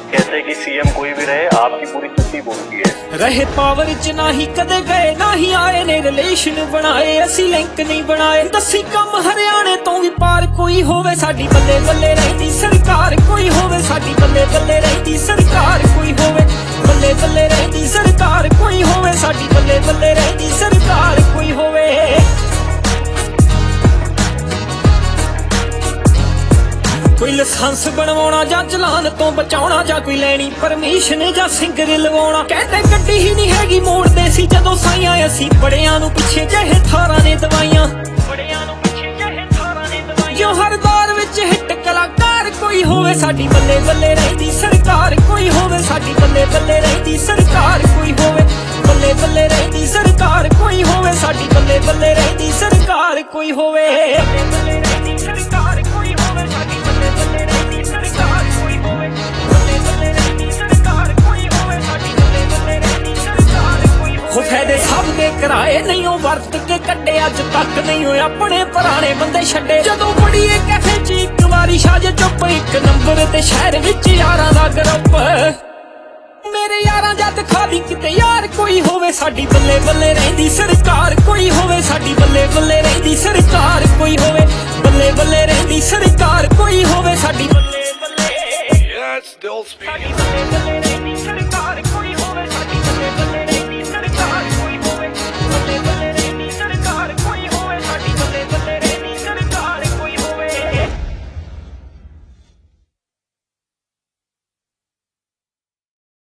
कहते कि सीएम कोई भी रहे आपकी पूरी छुट्टी बोलती है। रहे पावर च ना ही कदे गए ना ही आए ने रिलेशन बनाए असी लिंक नहीं बनाए दसी कम हरियाणे तो भी पार कोई होवे साडी बल्ले बल्ले रहती सरकार कोई होवे साडी बल्ले बल्ले रहती सरकार कोई होवे बल्ले बल्ले रहती सरकार कोई होवे साडी बल्ले बल्ले रहती सरकार कोई होवे। कोई लाइसेंस बनवाना जां चलान तो बचाउणा जां कोई लैनी परमिशन जां सिंगर लवाउणा कहते गड्डी ही नहीं हैगी मोड़दे सी जदों साइयां असी बड़ियां नूं पिछे जहे थारां ने दवाइयां जो हर दौर विच हिट कलाकार कोई होवे साडी बल्ले बल्ले रहती सरकार कोई होवे साडी बल्ले बल्ले रहती सरकार कोई होवे बल्ले बल्ले रहती सरकार कोई होवे साडी बल्ले बल्ले रहती सरकार कोई होवे फायदे सब दे कराए नहीं हो वरत के कड्डे अज तक नहीं हो अपने पुराने बंदे छड्डे जदों बड़ी कैफे च इक वारी शाज चुप एक नंबर ते शहर विच यारां दा ग्रुप मेरे यारां जद खादी किते यार कोई होवे साडी बल्ले बल्ले रहंदी सरकार कोई होवे साडी बल्ले बल्ले रहंदी सरकार कोई होवे बल्ले बल्ले रहंदी सरकार कोई होवे साडी बल्ले बल्ले